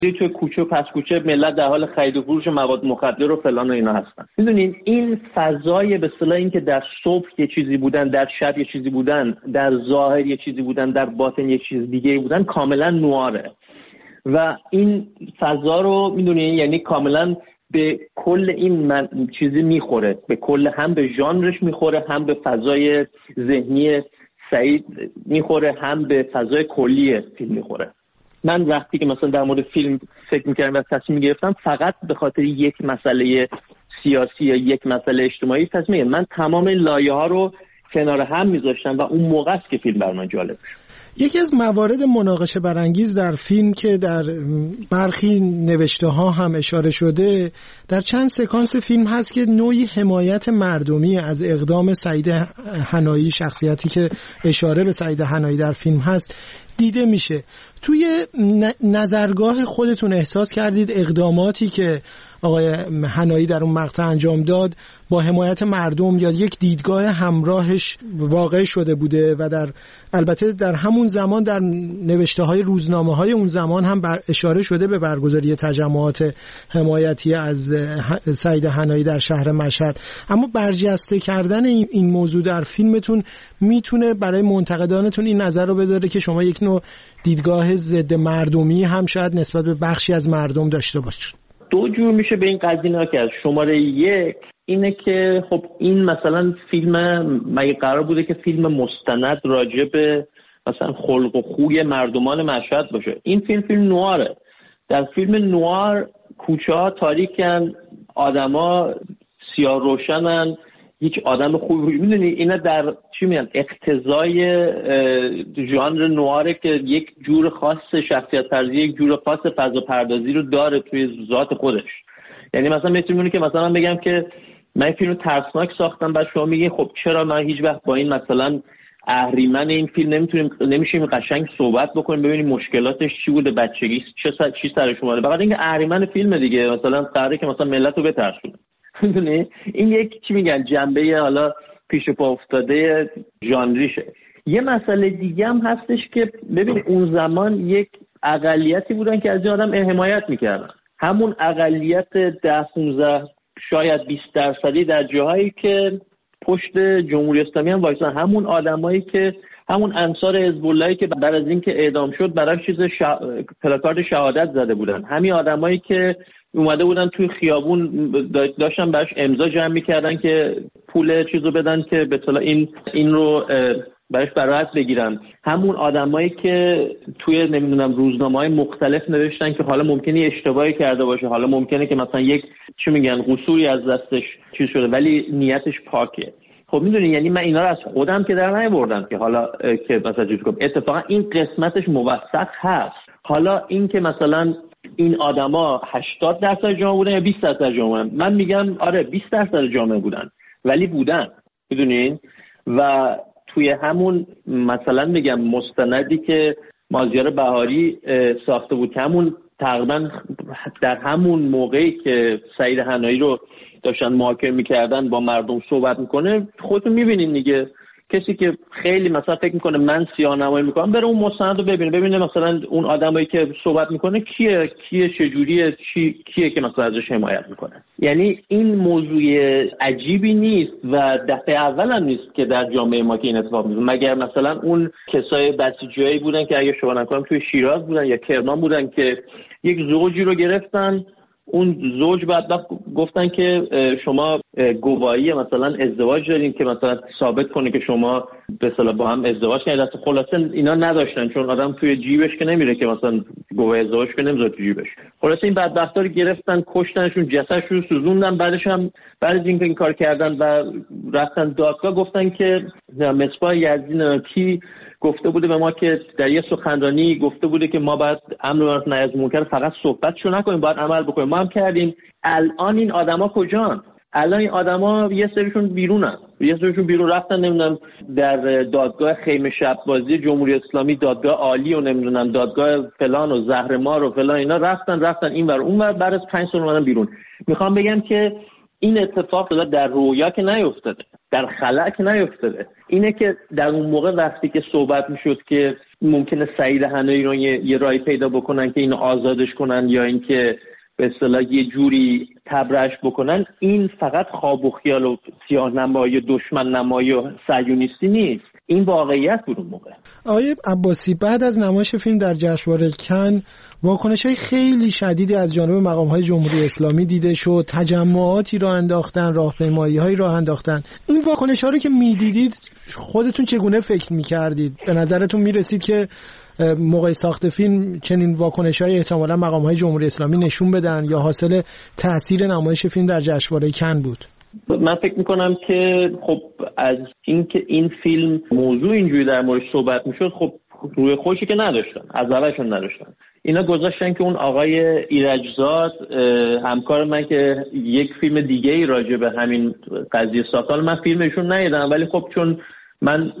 توی کوچه و پس کوچه ملت در حال خرید و فروش مواد مخدر و فلان و اینا هستن. میدونین این فضای به اصطلاح این که در صبح یه چیزی بودن، در شب یه چیزی بودن، در ظاهر یه چیزی بودن، در باطن یه چیز دیگه بودن، کاملا نواره و این فضا رو میدونین یعنی کاملا به کل این چیزی میخوره، به کل هم به ژانرش میخوره، هم به فضای ذهنی سعید میخوره، هم به فضای کلی فیلم میخوره. من وقتی که مثلا در مورد فیلم فکر میکردم و تصمیم گرفتم فقط به خاطر یک مسئله سیاسی یا یک مسئله اجتماعی تصمیم، من تمام این لایه ها رو کنار هم میذاشتم و اون موقع است که فیلم بر من جالب شد. یکی از موارد مناقشه برانگیز در فیلم که در برخی نوشته ها هم اشاره شده در چند سکانس فیلم هست که نوعی حمایت مردمی از اقدام سعید حنایی، شخصیتی که اشاره به سعید حنایی در فیلم هست، دیده میشه. توی نظرگاه خودتون احساس کردید اقداماتی که آقای حنایی در اون مقطع انجام داد با حمایت مردم یا یک دیدگاه همراهش واقع شده بوده و البته در همون زمان در نوشته‌های روزنامه‌های اون زمان هم اشاره شده به برگزاری تجمعات حمایتی از سعید حنایی در شهر مشهد، اما برجسته کردن این موضوع در فیلمتون میتونه برای منتقدانتون این نظر رو بداره که شما یک نوع دیدگاه ضد مردمی هم شاید نسبت به بخشی از مردم داشته باشید. دو جور میشه به این قضیه نگاه کرد. شماره یک اینه که خب این مثلا فیلم مگه قرار بوده که فیلم مستند راجع به مثلا خلق و خوی مردمان مشهد باشه؟ این فیلم نواره. در فیلم نوار کوچه ها تاریکن، آدما سیاه روشنن، هیچ آدم خوبی میدونی اینا در چی میگن اقتضای ژانر نواره که یک جور خاص شخصیت پردازی، یک جور خاص فضا پردازی رو داره توی ذات خودش. یعنی مثلا میتونی که مثلا من بگم که من فیلم ترسناک ساختم، بعد شما میگین خب چرا من هیچ وقت با این مثلا اهریمن این فیلم نمیشیم قشنگ صحبت بکنیم ببینیم مشکلاتش چی بوده، بچگی چی سرش اومده، فقط اینکه اهریمن فیلم دیگه مثلا قراره که مثلا ملت رو بترسونه. میدونی این یک چی میگن جنبه حالا پیش پا افتاده ژانریشه. یه مسئله دیگه هم هستش که ببین اون زمان یک اقلیتی بودن که از این آدم حمایت میکردن، همون اقلیت 10-15 شاید 20% در جاهایی که پشت جمهوری اسلامی هم وایسن، همون آدمایی که همون انصار حزب اللهی که بعد از اینکه اعدام شد برای چیز پلاکارد شهادت زده بودن، همین آدمایی که اومده بودن توی خیابون داشتن براش امضا جمع می‌کردن که پول چیزو بدن که به اصطلاح این رو براش براحت بگیرن، همون آدمایی که توی نمیدونم روزنامه‌های مختلف نوشتن که حالا ممکنه اشتباهی کرده باشه، حالا ممکنه که مثلا یک چی میگن قصوری از دستش چیز شده ولی نیتش پاکه. خب میدونی یعنی من اینا رو از خودم که در نیاوردم که حالا که مثلا چیز کنم، اتفاقا این قسمتش موثق هست. حالا این که مثلا این آدما 80% جامعه بودن یا 20% جامعه، من میگم آره 20% جامعه بودن ولی بودن، میدونین. و توی همون مثلا میگم مستندی که مازیار بهاری ساخته بود که همون تقریبا در همون موقعی که سعید حنایی رو داشتن محاکمه میکردن با مردم صحبت میکنه، خودتون میبینین دیگه، کسی که خیلی مثلا فکر میکنه من سیاه‌نمایی میکنم بره اون مستند رو ببینه مثلا اون آدمایی که صحبت میکنه کیه چجوریه، کیه که مثلا ازش حمایت میکنه. یعنی این موضوع عجیبی نیست و دفعه اول هم نیست که در جامعه ما که این اتفاق میفته، مگر مثلا اون کسای بسیجیایی بودن که اگه شما نکنم توی شیراز بودن یا کرمان بودن که یک زوجی رو گرفتن، اون زوج بعد گفتن که شما گواهی مثلا ازدواج دارین که مثلا ثابت کنه که شما به اصطلاح با هم ازدواج کردید. خلاصه اینا نداشتن چون آدم توی جیبش که نمیره که مثلا گواهی ازدواج که نمیذاره تو جیبش. خلاصه این بدبختا رو گرفتن، کشتنشون، جسدشون رو سوزوندن. بعدش هم بعد از اینکه این کار کردن و رفتن دادگاه گفتن که مصباح یزدی کی گفته بوده به ما که در یه سخنرانی گفته بوده که ما باید امر معروف نهی از منکر فقط صحبتشو نکنیم، باید عمل بکنیم. ما هم کردیم. الان این آدما کجان؟ الان این آدما یه سریشون بیرون رفتن نمیدونم در دادگاه خیمه شب‌بازی جمهوری اسلامی، دادگاه عالی و نمیدونم دادگاه فلان و زهرمار و فلان، اینا رفتن این ور اون ور، بعد از 5 سال اومدن بیرون. میخوام بگم که این اتفاق در رویا که نیفتاده. در خلأ نیفتاده. اینه که در اون موقع وقتی که صحبت میشد که ممکنه سعید حنایی رو یه رای پیدا بکنن که اینو آزادش کنن یا اینکه به اصطلاح یه جوری تبرش بکنن، این فقط خواب و خیال و سیاه نمایی و دشمن نمایی و صهیونیستی نیست، این واقعیت بود اون موقع. آقای عباسی، بعد از نمایش فیلم در جشنواره کن واکنش‌های خیلی شدیدی از جانب مقام‌های جمهوری اسلامی دیده شد، تجمعاتی را انداختن، راهپیمایی‌هایی را انداختن. این واکنش‌ها رو که می‌دیدید خودتون چگونه فکر می‌کردید؟ به نظرتون می‌رسید که موقع ساخت فیلم چنین واکنش‌های احتمالاً مقام‌های جمهوری اسلامی نشون بدن یا حاصل تأثیر نمایش فیلم در جشنواره کن بود؟ من فکر میکنم که خب از اینکه این فیلم موضوع اینجوری در موردش صحبت میشد، خب روی خوشی که نداشتن، از اولشون نداشتن. اینا گذاشتن که اون آقای ایرجزاد همکار من که یک فیلم دیگه ای راجع به همین قضیه ساخت، من فیلمشون ندیدم ولی خب چون من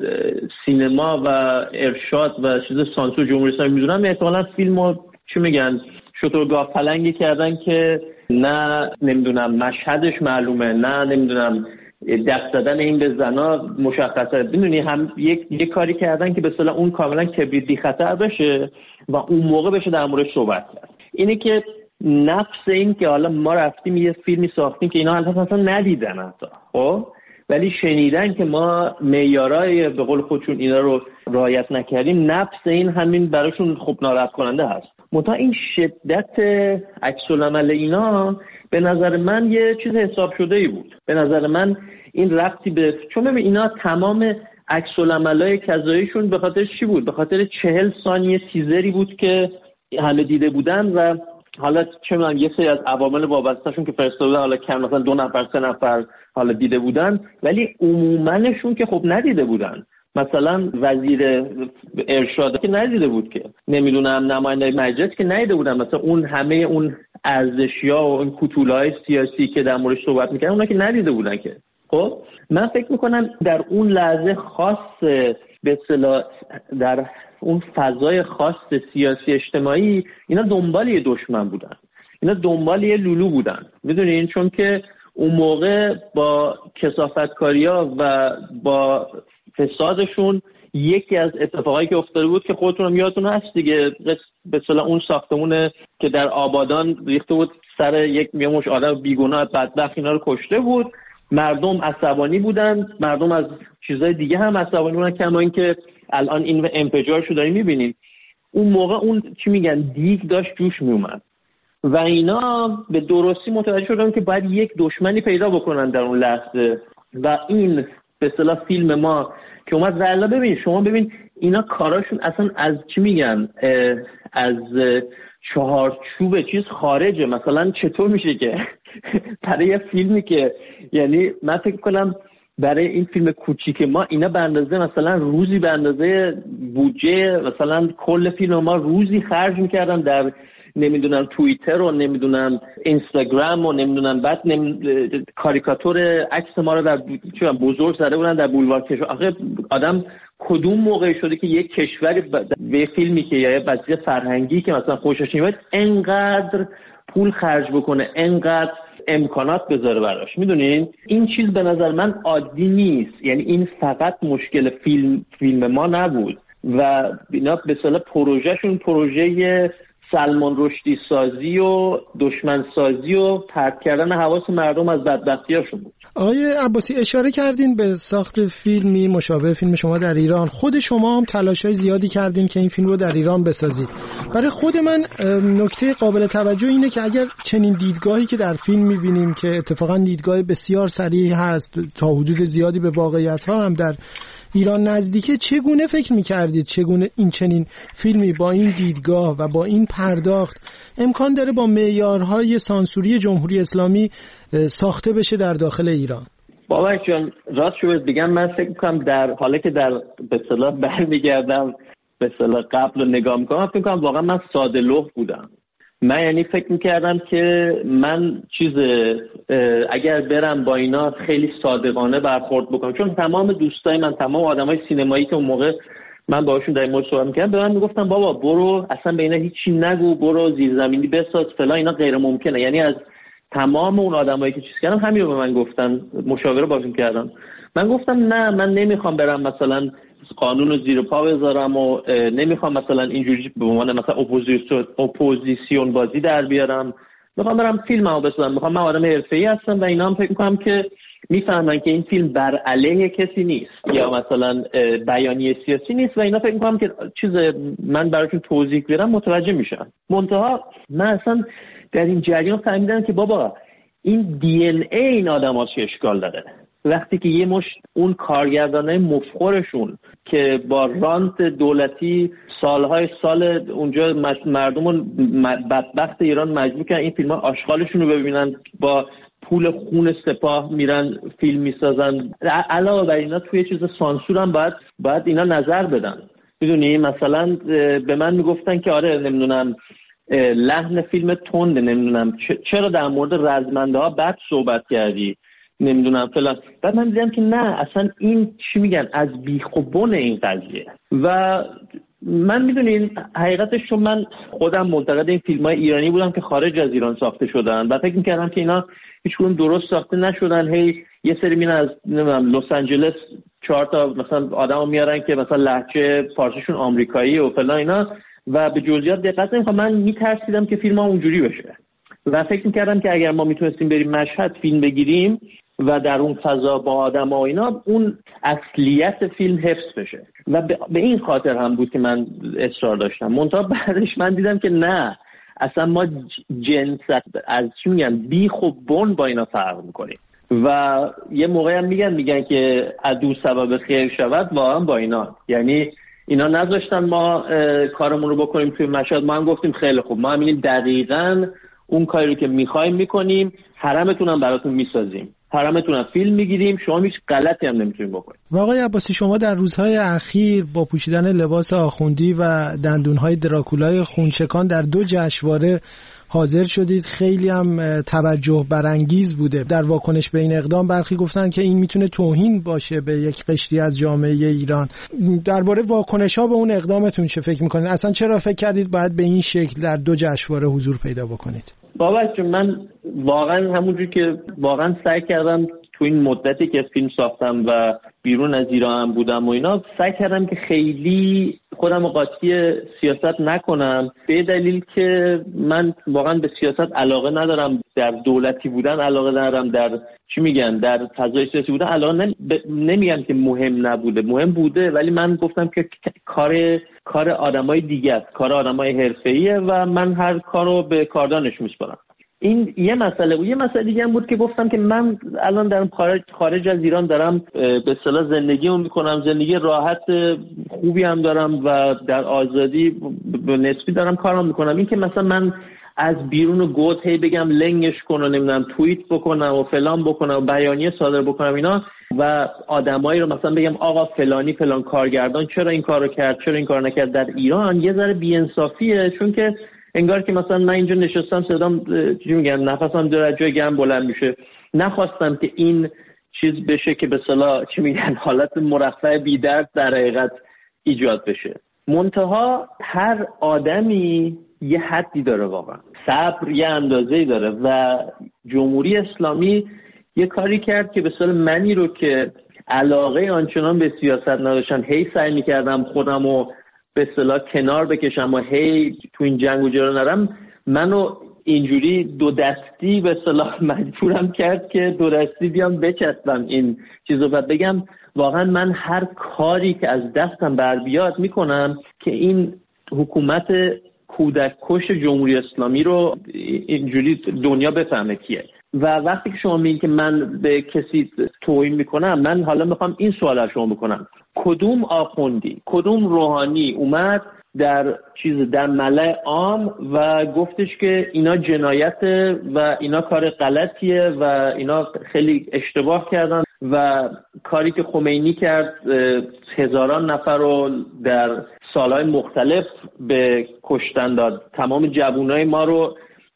سینما و ارشاد و چیز سانسور جمهوری اسلامی میدونم، احتمالاً فیلمو چی میگن شترگاه پلنگی کردن که نه نمیدونم مشهدش معلومه، نه نمیدونم دست زدن این به زنا مشخصه، میدونی هم یک کاری کردن که به اصطلاح اون کاملا کبریت بی خطر بشه و اون موقع بشه در موردش صحبت کرد. اینه که نفس این که حالا ما رفتیم یه فیلمی ساختیم که اینا اصلا ندیدن حتی، خب ولی شنیدن که ما معیارای به قول خودشون اینا رو رعایت نکردیم، نفس این همین براشون خب ناراحت کننده هست. منتها این شدت عکس‌العمل اینا به نظر من یه چیز حساب شده ای بود. به نظر من این ربطی به، چون ببین اینا تمام عکس‌العملای کذاییشون به خاطر چی بود؟ به خاطر 40 ثانیه تیزری بود که همه دیده بودن و حالا چه می‌دونم یه سری از عوامل وابسته‌شون که فرستاده بودن، حالا کم مثلا 2 نفر 3 نفر حالا دیده بودن، ولی عموماًشون که خب ندیده بودن. مثلا وزیر ارشاد که ندیده بود، که نمیدونم نماینده مجلس که ندیده بودن، مثلا اون همه اون ارزشیا و اون کوتوله‌های سیاسی که در موردش صحبت می‌کردن اونا که ندیده بودن که. خب من فکر می‌کنم در اون لحظه خاص به اصطلاح در اون فضای خاص سیاسی اجتماعی اینا دنبال یه دشمن بودن، اینا دنبال یه لولو بودن، میدونین، چون که اون موقع با کثافتکاری‌ها و با فسادشون یکی از اتفاقایی که افتاده بود که خودتون هم یادتون هست دیگه، به اصطلاح اون ساختمونه که در آبادان ریخته بود سر یک مش آدم بیگناه بدبخت، اینا رو کشته بود. مردم عصبانی بودن، مردم از چیزای دیگه هم عصبانی بودن، کما اینکه الان این انفجارشو داریم می‌بینیم. اون موقع اون چی میگن دیگ داشت جوش میومد و اینا به درستی متوجه شدن که باید یک دشمنی پیدا بکنن در اون لحظه و این به اصطلاح فیلم ما که اومد زلا. ببین شما ببین اینا کاراشون اصلا از چی میگن از چهارچوب چیز خارجه. مثلا چطور میشه که برای یه فیلمی که یعنی من فکر کنم برای این فیلم کوچیک ما اینا به اندازه مثلا روزی به اندازه بودجه مثلا کل فیلم ما روزی خرج میکردن در نمیدونم توییتر و نمیدونم اینستاگرام و نمیدونم بعد کاریکاتور عکس ما رو در بزرگ زده بودن در بولوار کشور. آخه آدم کدوم موقع شده که یک کشور به فیلمی که یا بازی فرهنگی که مثلا خوشش میاد انقدر پول خرج بکنه، انقدر امکانات بذاره براش؟ میدونین این چیز به نظر من عادی نیست. یعنی این فقط مشکل فیلم ما نبود و اینا به اصطلاح پروژهشون پروژه سلمان رشدی سازی و دشمن سازی و پرت کردن حواس مردم از بدبختیاشون بود. آقای عباسی اشاره کردین به ساخت فیلمی مشابه فیلم شما در ایران. خود شما هم تلاش‌های زیادی کردین که این فیلم رو در ایران بسازید. برای خود من نکته قابل توجه اینه که اگر چنین دیدگاهی که در فیلم می‌بینیم که اتفاقا دیدگاه بسیار صریح هست، تا حدود زیادی به واقعیت‌ها هم در ایران نزدیکه، چگونه فکر می‌کردید چگونه این چنین فیلمی با این دیدگاه و با این پرداخت امکان داره با معیارهای سانسوری جمهوری اسلامی ساخته بشه در داخل ایران؟ بابک جان راست شو بگم، من فکر می‌کنم در حالی که در به اصطلاح برمیگردم به اصطلاح قبل رو نگاه می‌کنم، فکر می‌کنم واقعا من ساده لوح بودم. من یعنی فکر می‌کردم که من اگر برم با اینا خیلی صادقانه برخورد بکنم، چون تمام دوستای من، تمام آدمای سینمایی که اون موقع من باهاشون در این مورد صحبت می‌کردم، به من میگفتن بابا برو اصلا به اینا هیچی نگو، برو زیرزمینی بساز فلان، اینا غیر ممکنه. یعنی از تمام اون آدمایی که چیز کردن همین رو به من گفتن، مشاوره باشون کردم. من گفتم نه، من نمیخوام برم مثلا قانون رو زیر پا بذارم و نمیخوام مثلا اینجوری به عنوان مثلا اپوزیسیون بازی در بیارم، میخوام برم فیلممو بسازم. میخوام، من آدم حرفه‌ای هستم و اینا هم فکر میکنم که میفهمن که این فیلم بر علیه کسی نیست یا مثلا بیانیه سیاسی نیست و اینا فکر میکنم که چیز من براشون توضیح بدم متوجه میشن. منتها من اصلا در این جریان فهمیدم که بابا این دی ان ای این آدم‌هاش اشکال داره. وقتی که یه مشت اون کارگردانای مفخورشون که با رانت دولتی سالهای سال اونجا مردم بدبخت ایران مجبور کردن این فیلم‌ها آشغالشون رو ببینن، با پول خون سپاه میرن فیلم میسازن، علاوه بر اینا توی چیز سانسور هم باید اینا نظر بدن. میدونی مثلا به من میگفتن که آره نمیدونم لحن فیلم تنده، نمیدونم چرا در مورد رزمنده ها بد صحبت کردی، نمیدونم فلان. بعد من دیدم که نه، اصلا این چی میگن از بیخ و بن این قضیه. و من میدونین حقیقتش چون من خودم منتقد این فیلم‌های ایرانی بودم که خارج از ایران ساخته شدن و فکر می‌کردم که اینا هیچکدوم درست ساخته نشدن. هی یه سری میرن از نمیدونم لس آنجلس 4 تا مثلا آدمو میارن که مثلا لهجه فارسیشون آمریکایی و فلان اینا و به جزئیات دقت نمی‌کنن. من میترسیدم که فیلم‌ها اونجوری بشه و فکر می‌کردم که اگر ما میتونستیم بریم مشهد فیلم بگیریم و در اون فضا با آدم ها اینا اون اصلیت فیلم حفظ بشه و به این خاطر هم بود که من اصرار داشتم. منتها بعدش من دیدم که نه، اصلا ما جنست از چی میگن بیخ و بن با اینا فرق میکنیم و یه موقعی هم میگن که عدو سبب خیر شود، واقعا با اینا یعنی اینا نذاشتن ما کارمون رو بکنیم توی مشهد. ما هم گفتیم خیلی خوب، ما هم میگیم دقیقاً اون کاری رو که میخوایم میکنیم، حرمتون هم براتون میسازیم، حرمتون فیلم میگیریم، شما هیچ غلطی هم نمیتونید بکنید. و آقای عباسی شما در روزهای اخیر با پوشیدن لباس آخوندی و دندونهای دراکولای خونچکان در 2 جشنواره حاضر شدید. خیلی هم توجه برانگیز بوده. در واکنش به این اقدام برخی گفتن که این میتونه توهین باشه به یک قشری از جامعه ایران. درباره واکنش‌ها به اون اقدامتون چه فکر میکنید؟ اصلا چرا فکر کردید باید به این شکل در 2 جشنواره حضور پیدا بکنید؟ بابا چون من واقعا همونجوری که واقعا سعی کردم تو این مدتی که فیلم ساختم و بیرون از ایران بودم و اینا، سعی کردم که خیلی خودم قاطی سیاست نکنم، به دلیل که من واقعا به سیاست علاقه ندارم، در دولتی بودن علاقه ندارم، در چی میگن در فضای سیاسی بودن علاقه نمیگم که مهم نبوده، مهم بوده، ولی من گفتم که کار آدمای دیگه است، کار آدمای حرفه‌ایه و من هر کارو به کاردانش میسپارم. این یه مسئله بود. یه مسئله دیگه هم بود که گفتم که من الان دارم خارج از ایران دارم به اصطلاح زندگیمو میکنم، زندگی راحت خوبی هم دارم و در آزادی به نسبی دارم کارم میکنم. این که مثلا من از بیرون گوت هی بگم لنگش کن و نمیدونم توییت بکنم و فلان بکنم و بیانیه صادر بکنم اینا و آدمایی رو مثلا بگم آقا فلانی فلان کارگردان چرا این کارو کرد چرا این کارو نکرد، در ایران یه ذره بی‌انصافیه. چون که انگار که مثلا من اینجا نشستم صدام چی میگن نفسم داره جای گرم بلند میشه. نخواستم که این چیز بشه که به اصطلاح چی میگن حالت مرفه بی‌درد در حقیقت ایجاد بشه. منتها هر آدمی یه حدی داره، واقعا صبر یه اندازه‌ای داره و جمهوری اسلامی یه کاری کرد که به اصطلاح منی رو که علاقه آنچنان به سیاست نداشتن، هی سعی می‌کردم خودمو به اصطلاح کنار بکشم و هی تو این جنگ و جدال نرم، منو اینجوری 2 دستی به اصطلاح مجبورم کرد که 2 دستی بیام بچسبم این چیزو و بگم واقعا من هر کاری که از دستم بر بیاد میکنم که این حکومت کودک کش جمهوری اسلامی رو اینجوری دنیا بفهمه کیه. و وقتی که شما میگید که من به کسی توهین میکنم، من حالا میخوام این سوال رو شما بکنم: کدوم آخوندی، کدوم روحانی اومد در ملأ عام و گفتش که اینا جنایته و اینا کار غلطیه و اینا خیلی اشتباه کردن و کاری که خمینی کرد هزاران نفر رو در سالهای مختلف به کشتن داد، تمام جوانای ما رو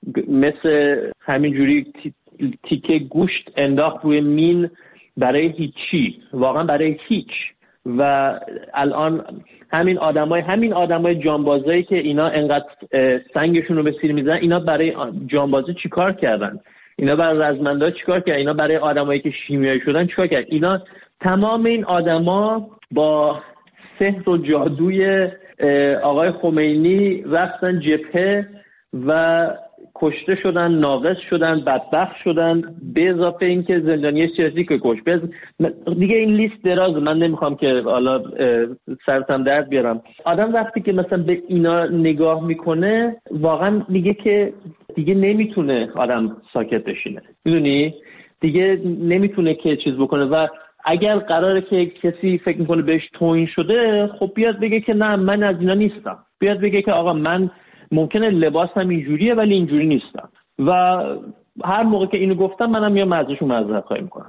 مثل همینجوری تیکه گوشت انداخت روی مین برای هیچی، واقعا برای هیچ. و الان همین آدمای جانبازایی که اینا انقدر سنگشون رو به سیر میزنن، اینا برای جانبازی چیکار کردن؟ اینا برای رزمنده چیکار کرد؟ اینا برای آدمایی که شیمیایی شدن چیکار کرد؟ اینا تمام این آدما با سحر و جادوی آقای خمینی رفتن جبهه و کشته شدن، ناقص شدن، بدبخت شدن، به اضافه اینکه زندانی سیاسی که کش. دیگه این لیست درازه، من نمیخوام که حالا سرتم درد بیارم. آدم وقتی که مثلا به اینا نگاه میکنه واقعا میگه که دیگه نمیتونه آدم ساکت بشینه، میدونی؟ دیگه نمیتونه که چیز بکنه و اگر قراره که کسی فکر میکنه بهش توهین شده، خب بیاد بگه که نه من از اینا نیستم، بیاد بگه که آقا من ممکنه لباسم اینجوریه ولی اینجوری نیستم و هر موقع که اینو گفتم منم میام ازشون معذرت خواهی میکنم.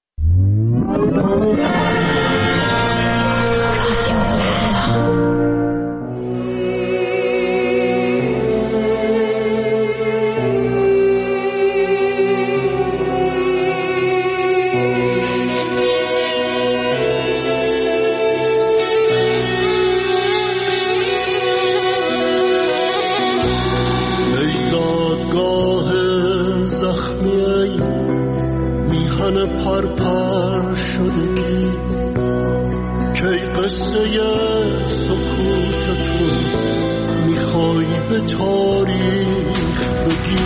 پرپر شدگی کی قصه سکوتتون میخوای به تاریخ بگی؟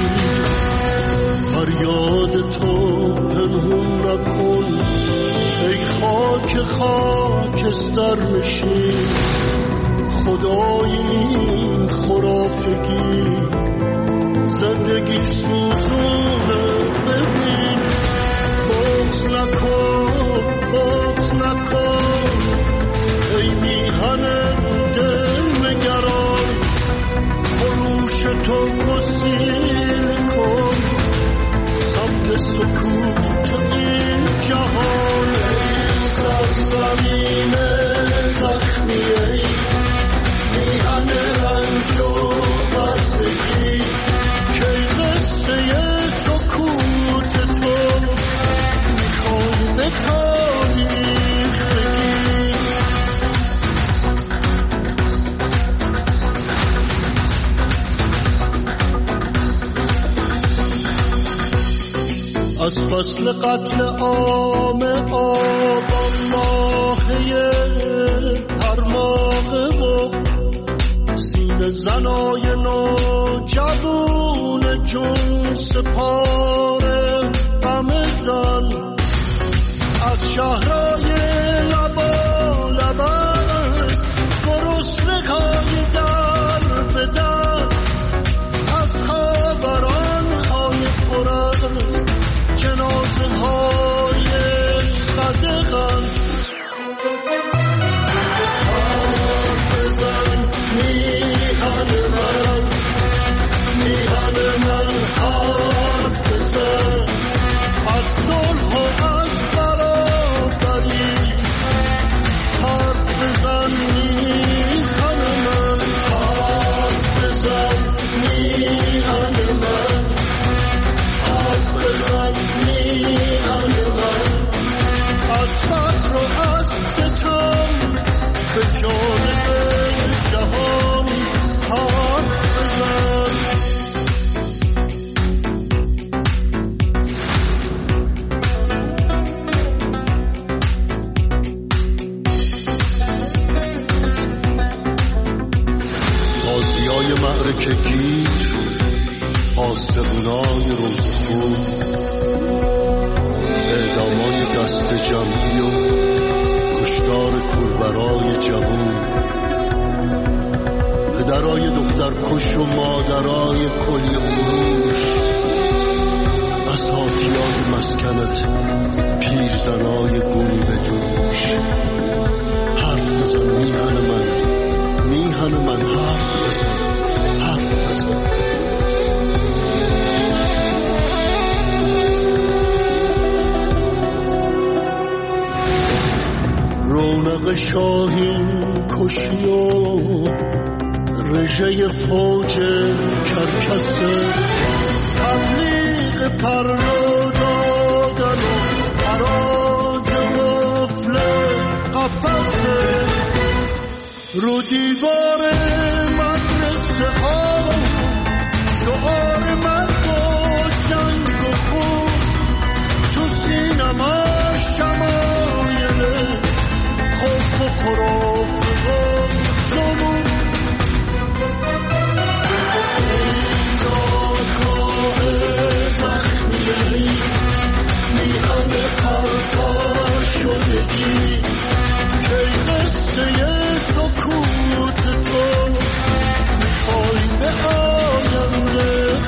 فریاد تو پنهون نکن ای خاک خاکستر نشین، خدای این خرافگی زندگی سوزونه ببین. بغض نکن ای میهن دل نگران، خروش تو گسیل کن سمت سکوت این جهان. ای زمین زخمی ای میهن رنج و بردگی، که قصه سکوت تو به تاریخ بگی. از فصل قتل عام آبان ماهی هر ماهه و سینه زنای نوجوان جون سپاره غم زن، از شهرهای لبالبست گرسنه‌های در به در، از خبران‌های پر از جنازه‌های قدغن. حرف بزن میهن من حرف بزن از صلح و از برابری، حرف بزن میهن من حرف بزن میهن من حرف بزن میهن من، از فقر و از ستم به جانب جهان حرف بزن. معرکه گیر آسمونای روزخون، اعدامای دست جمعی و کشتار کوربرای جوون، پدرای دختر کش و مادرای کلی فروش، از هاتیای مسکنت پیرزنای گونی به دوش. حرف بزن میهن من حرف بزن حرف بزن. رونق شاهین کشی و رژه فوج کرکسه، تبلیغ پرنو دادن و حراج قفل قفصه، رو دیوار مدرسه ها شعار مرد و جنگ و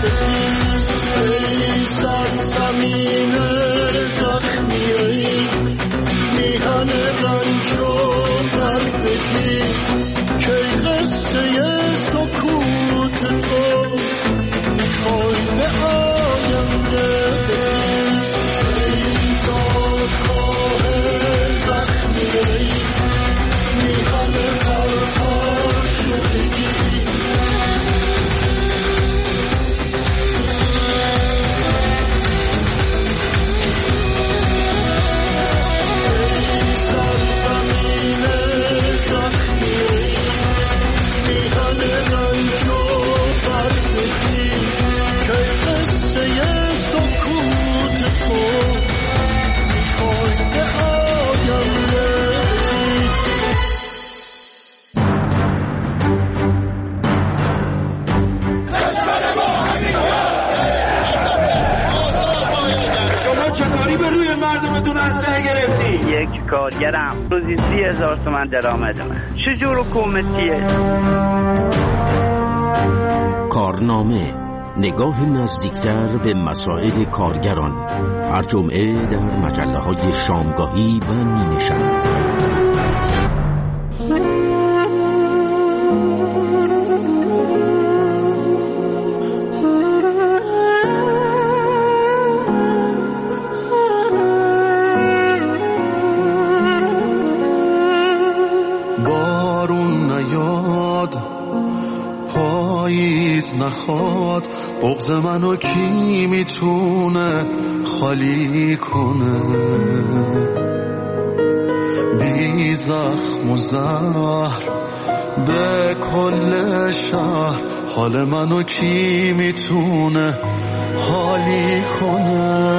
سفید ای سرزمین زخمی ای میهن رنج و دردگی که قصه سکوت تو میخوای به آینده ای زادگاه زخمی ای میهن پرآشفتگی یک کارگرم روزی 30,000 تومان درآمد من. چجور حکومتیه؟ کارنامه، نگاه نزدیکتر به مسائل کارگران، هر جمعه در مجله‌های شامگاهی و نیمه‌شب. نخواد بغض منو کی میتونه خالی کنه بی زخم و زهر به کل شهر حال منو کی میتونه حالی کنه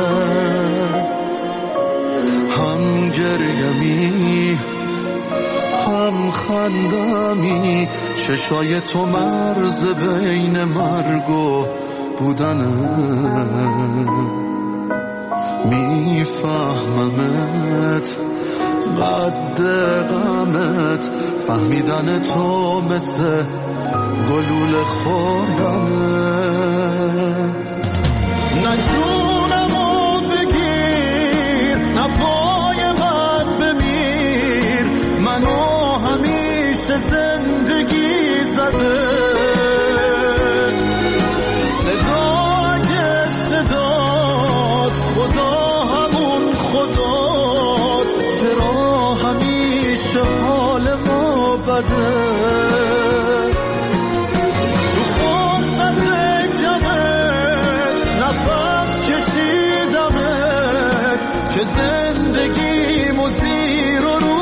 هم گریمی هم خندمی چشای تو مرز بین مرگ و بودنه میفهممت قد غمت فهمیدن تو مثل گلول خوردنه نه جونمو بگیر نه پای من بمیر منو همیشه زندگی زده صدای صداست خدا همون خداست چرا همیشه حال ما بده تو فرصت کمت نفس کشیدمت که زندگیمو زیر و رو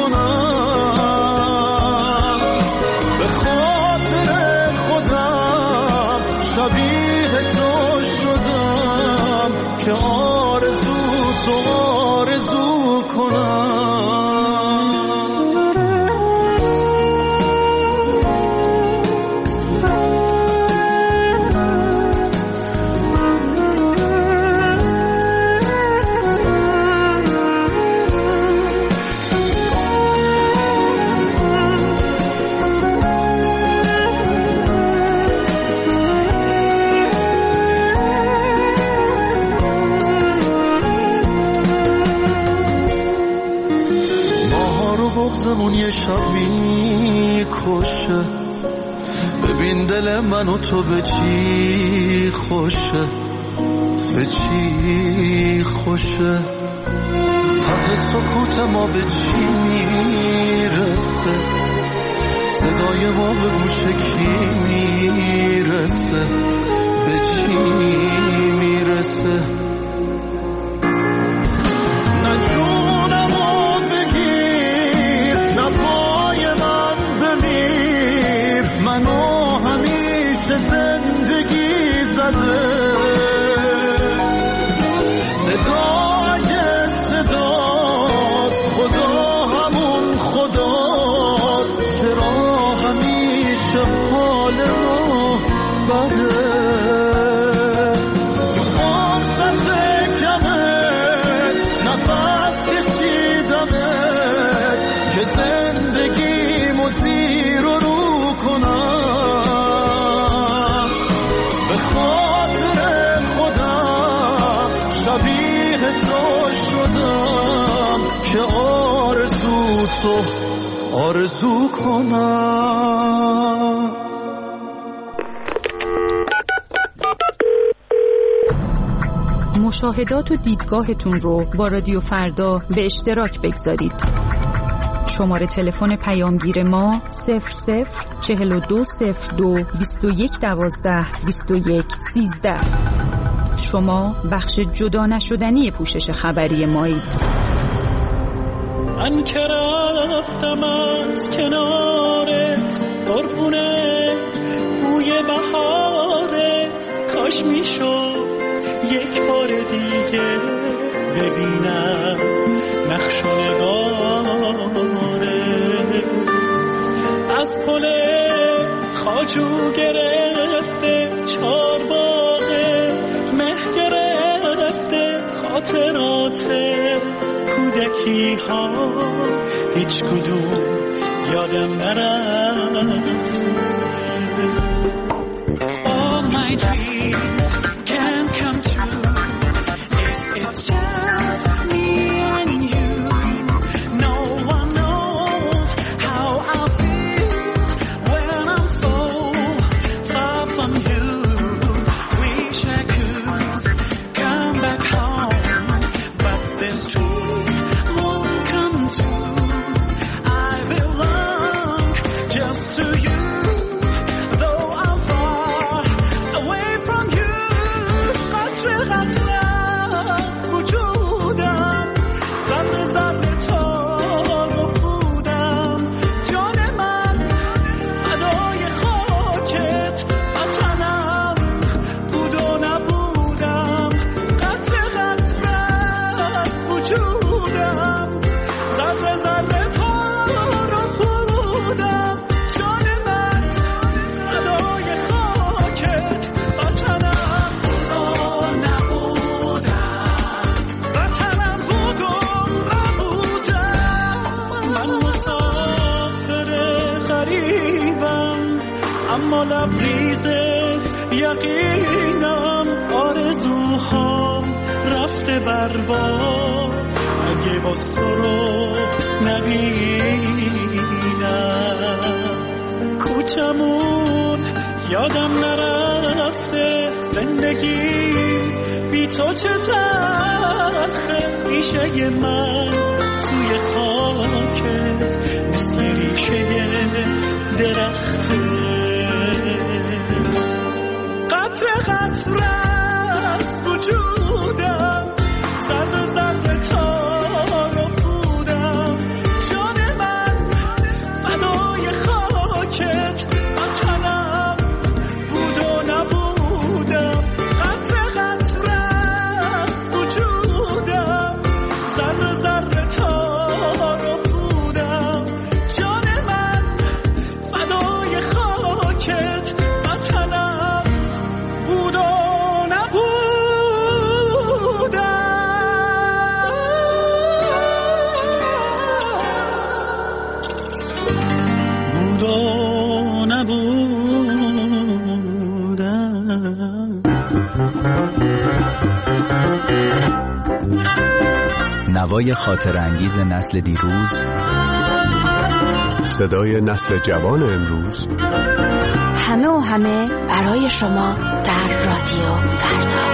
کنم به خاطر خودم شبیه تو شدم که آرزو تو آرزو کنم بغضمون یه شب میکشه ببین دل من و تو به چی خوشه به چی خوشه ته سکوت ما به چی میرسه صدای ما به گوش کی میرسه به چی میرسه نه جونمو پای من بمیر منو همیشه زندگی زده صدای صداست خدا همون خداست چرا همیشه حال ما بده شبیه تو شدم که آرزو تو آرزو کنم. مشاهدات و دیدگاهتون رو با رادیو فردا به اشتراک بگذارید. شماره تلفن پیامگیر ما 00420221122113. شما بخش جدا نشدنی پوشش خبری مایید. من که رفتم از کنارت قربونه بوی بهارت، کاش میشد یک بار دیگه ببینم نقش و نگارت. از پل خواجو گرفته چارباغه مه گرفته خاطرات کودکی ها، هیچ کدوم یادم نرفت. All my dreams can come true if it's just me and you. No one knows how I feel when I'm so far from you. Wish I could come back home, but this dream won't come true. I belong just to you. اما لبریز یقینم آرزوهام رفته برباد. اگه باز تو رو نبینم کوچمون یادم نرفته. زندگی بی تو چه تلخه، ریشه من توی خاکت مثل ریشه درخته. قطره قطره از وجودم ذره ذره تار و پودم. جان من فدای خاکت وطنم بود و نبودم. قطره قطره از وجودم ذره ذره تار و پودم. جان من فدای خاکت وطنم بود و نوای خاطرانگیز نسل دیروز، صدای نسل جوان امروز، همه و همه برای شما در رادیو فردا.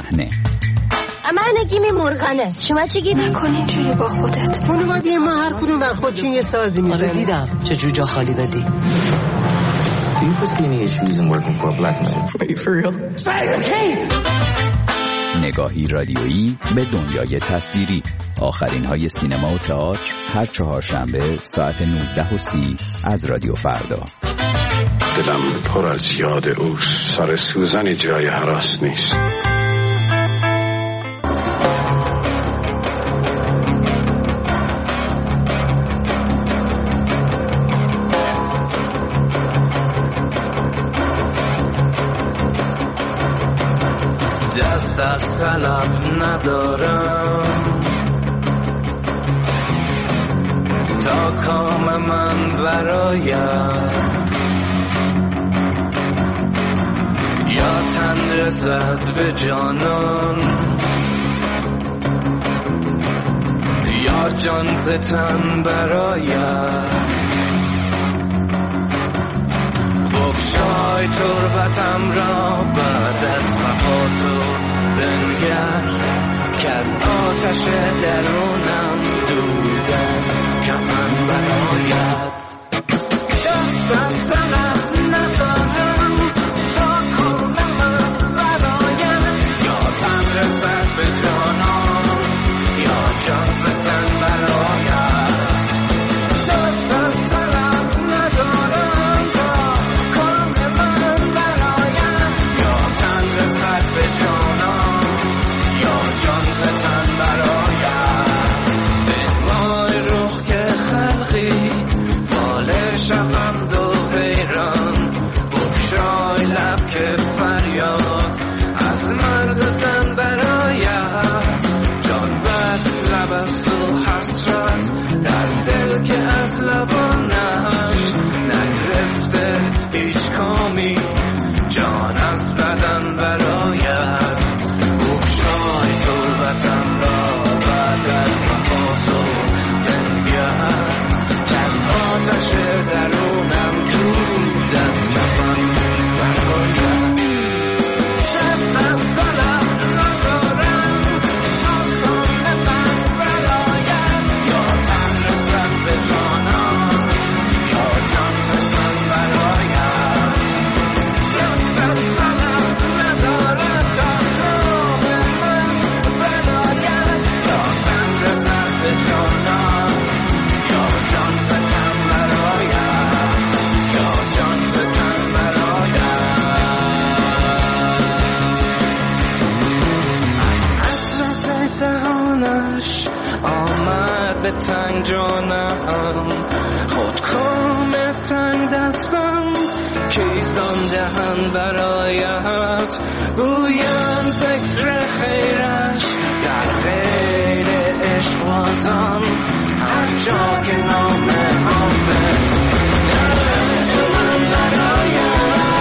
صحنه. من گیمی مرغنه، شما چی گیم نکنی اینجوری با خودت؟ خانواده ما هر کدوم بر خودشون یه سازی میزنه. آره دیدم چه جوجا خالی دادی. Do you foresee any issues in working for a black man? Are you for real? نگاهی رادیویی به دنیای تصویری. آخرین های سینما و تئاتر هر چهارشنبه ساعت 19:30 از رادیو فردا. دلم پر از یاد اوست، سر سوزنی جای هراس نیست. دست از طلب ندارم تا کام من برایت، یا تن رسد به جانان یا جان ز تن برایت. بگشای تربتم را بعد از وفا تو بنگر، که از آتش درونم دود از کفن برآید. دست از طلب ندارم تا کام من برآید، یا تن رسد به جانان یا جان ز تن برآید. دست از طلب ندارم تا کام من برآید، یا تن رسد به جانان یا جان ز تن برآید. بنمای رخ که خلقی فال شبم دو حیران، بگشای لب که فریاد از مرد و زن برآید. جان بر لب است و حسرت در دل که از لبانش نگرفته هیچ کامی، جان از بدن برآید. بگشای تربتم را بعد از وفا تو بنگر، که از آتش درونم دود از کفن برآید. دست از طلب ندارم تا کام من برآید، یا تن رسد به جانان یا جان ز تن برآید. دست از طلب ندارم تا کام من برآید، یا تن رسد به جانان یا جان ز تن برآید، یا جان ز تن برآید. حسرت دهانش آمد به تنگ جانم، خود کام تنگ دستم کیسان دهن برآید. گویم فکر خیرش در خیر عشق بازان، هر جا که نام حافظ در من برآید.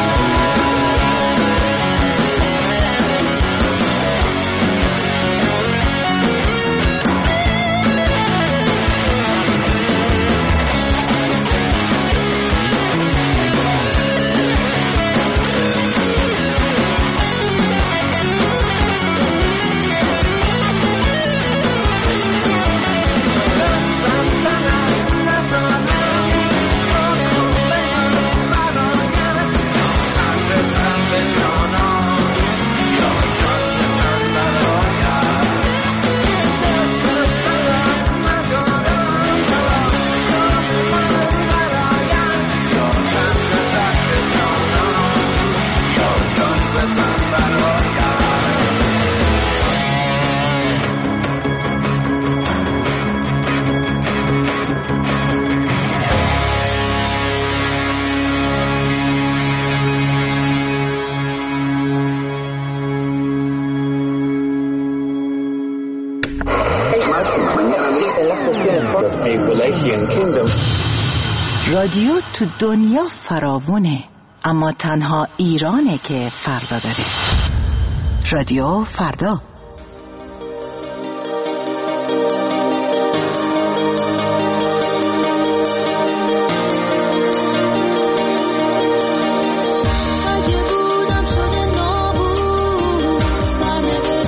رادیو تو دنیا فراوونه، اما تنها ایرانه که فردا داره. رادیو فردا. اگه بودم شده نابود، سرنوشت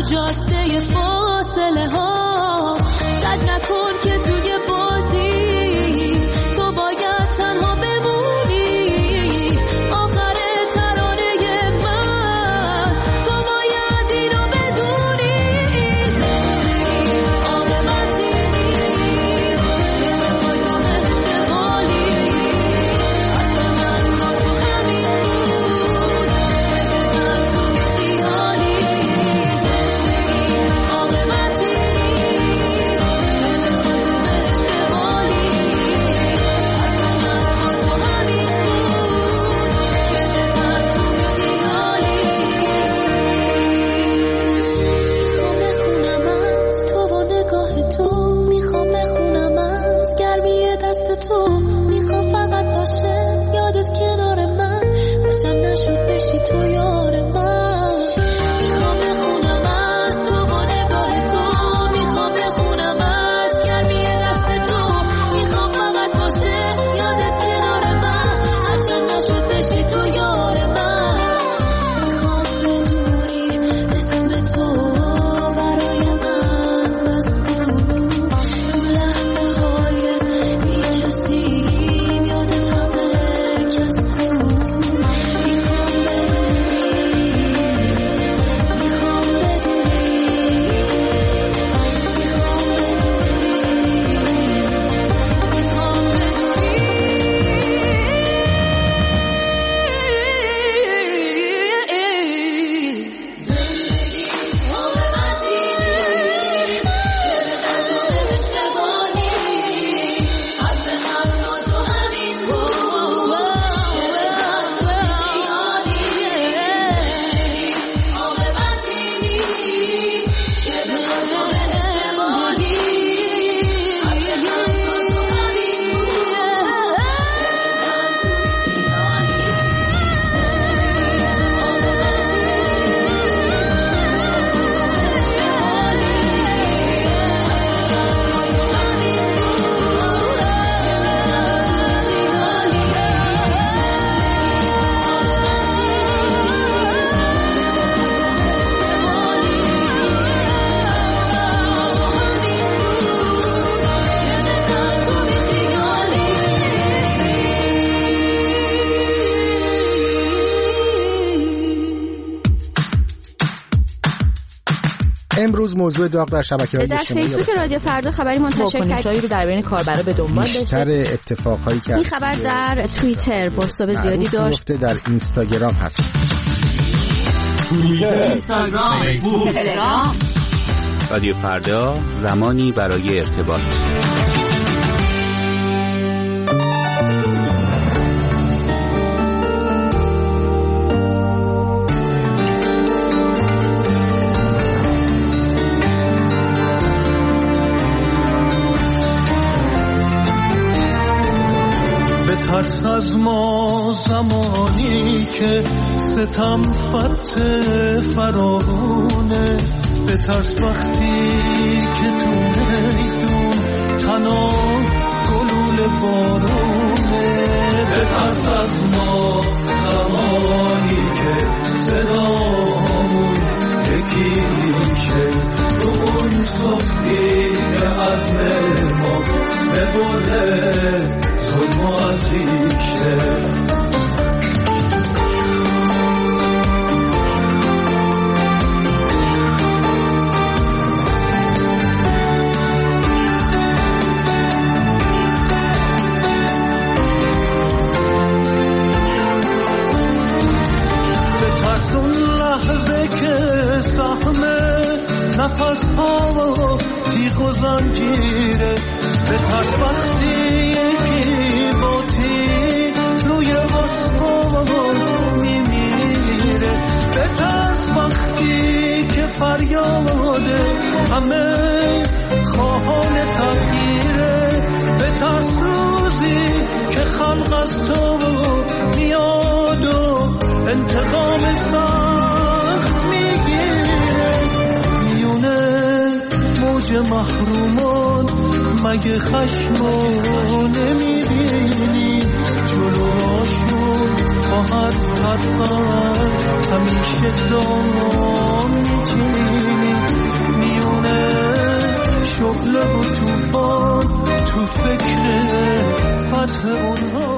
جاده فاصله ها. شک نکن که توی بازی تو باید تنها بمونی. آخر ترانه من تو باید اینو بدونی. زندگی عاقبتی نیست که بخوای تو بهش بمالی. حرف من با تو همین بود که من تو بیخیالی. زندگی عاقبتی نیست که بخوای تو بهش بمالی. حرف من با تو همین بود که من تو بیخیالی. میخوام بخونم از تو با نگاه تو. میخوام بخونم از گرمی دست تو. میخوام فقط باشه یادت کنار من. هرچند نشد بشی تو یار من. میخوام بخونم از تو با نگاه تو. میخوام بخونم از گرمی دست تو. میخوام فقط باشه یادت کنار من. هرچند نشد بشی تو یار من. میخوام بدونی اسم تو برای من مسئول. تو لحظه های بی‌کسیم یادت همه کس بود. میخوام امروز موضوع داغ در شبکه‌های در اجتماعی فیسبوک رادیو فردا خبری منتشر کرد رو در بین کاربرا به دنبال داشته. بیشتر اتفاقایی که این خبر در توییتر بازتاب زیادی داشت. در اینستاگرام هست. اینستاگرام، فیسبوک، تلگرام. رادیو فردا، زمانی برای ارتباط. ترس از ما زمانی که ستم فتح فراونه. به ترس وقتی که تو میدون تنها گلوله بارونه. به ترس از ما زمانی که صدامون یکی میشه. رو اون صفی که عزم ما ببره ظلم و عزیشه. به ترس اون لحظه که سهمه نفس ها تیغ و زنجیره. به ترس وقتی یکی با تیغ روی آسمان میمیره. به ترس وقتی که فریاده همه خواهان تغییره. به ترس روزی که خلق از تو میاد و انتقام سخت میگیره. میونه موج محرومان مگه خشمو نمیبینی؟ جلو راشون با هر حرفن همیشه دام میچینی. شعله و توفان تو فکر فتح اونها